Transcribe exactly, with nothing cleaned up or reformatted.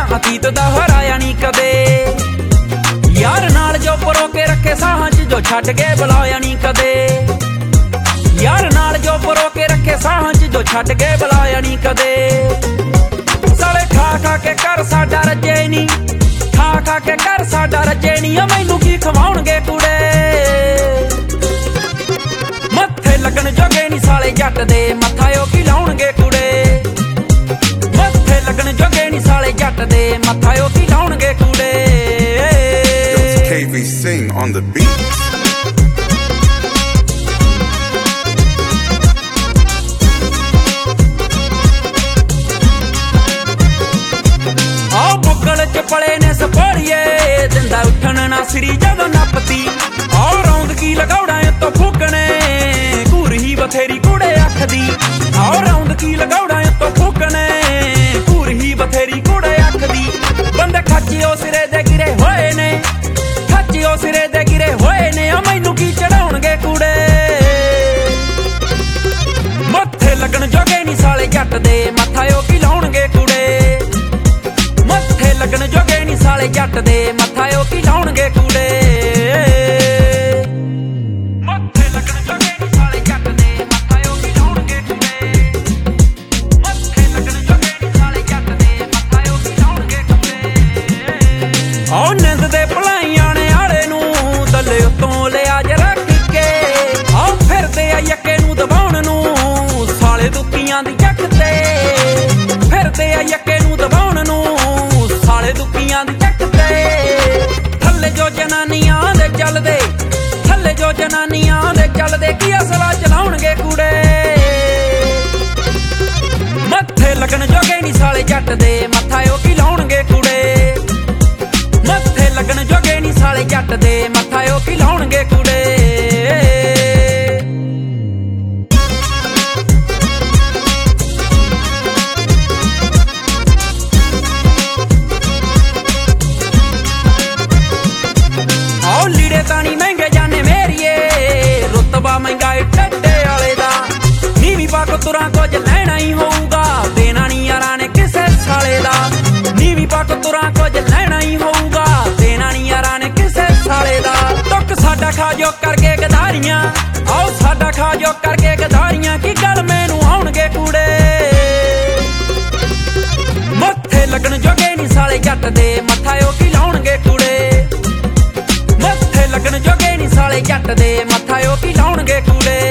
अतीत दा हराया नी कदे। यार नाल जो परो के रखे साहां च जो छड्ड के बुलाया नी कदे। यार नाल जो परो के रखे साहां च जो छड्ड के बुलाया नी कदे। साले खा खा के कर साडा रजे नी, खा खा के कर साडा रजे नी। मैनू की खवाउणगे कुड़े, मत्थे लगन जोगे नी साले जट दे, मत्था ओ की लाउणगे कुड़े। मत्थे लगन जोगे नी साले जट दे, मत्था ओ की लाउणगे कुड़े। K V Sing on the beat. आओ बुगल च पले ने सपोड़िए, दिंदा उठन ना सिरी जदों नपती। आओ रौंद की लगौड़ा तो फूकने, घूर ही बथेरी कुड़े अखदी। आओ रौंद की लगौड़ा तो फूकने, घूर ही बथेरी कुड़े अखदी। बंदे खच्चिओ सिरे दे गिरे होए ने, खच्चिओ सिरे दे गिरे होए ने। मैनू की चढ़ाउणगे कुड़े, मत्थे लगन जोगे नी साले जट दे, मत्था ओ की लाउणगे कुड़े। मत्थे लगन जोगे नी साले जट दे, मत्था ओ की लाउणगे कुड़े। मत्थे लगन जोगे नी साले जट दे, मत्था ओ की लाउणगे कुड़े। मत्थे लगन जोगे नी साले जट दे, मत्था ओ की लाउणगे कुड़े। आओ निंद दे भलाइयां ने आले नू, दले उत्तों लिया जरा टिके। आओ फिरदे आ यक्के नू दबाउण नू, साले दुखियां दी जट ते। फिरदे आ यक्के नू दबाउण नू, साले दुखियां दी जट ते। थल्ले जो जनानियां दे चलदे, थल्ले जो जनानियां दे चलदे, की असला चलाउणगे कुड़े। मत्थे लगन जोगे नी साले जट दे, मत्था ओ की लाउणगे कुड़े। मत्थे लगन जोगे नी साले जट दे, मत्था ओ की लाउणगे कुड़े। आओ लीड़े तानी महंगे जाने मेरिए, रुतबा महंगा टड्डे वाले दा। नीवी पाक तुरां कुछ लैना ही होऊगा, देना नी यारां ने किसे साले दा। नीवी पाक तुरां कुछ लैना ही होऊगा, देना नी यारां ने किसे साले दा। तुक साडा खा जो करके गदारियां, आओ साडा खा जो करके गदारियां। की गल मैनू आउणगे कुड़े, मत्थे लगन जोगे नी साले जट दे, मत्था ओ की लाउणगे कुड़े। मत्थे लगन जोगे नी साले जट दे, मत्था ओ की लाउणगे कुड़े।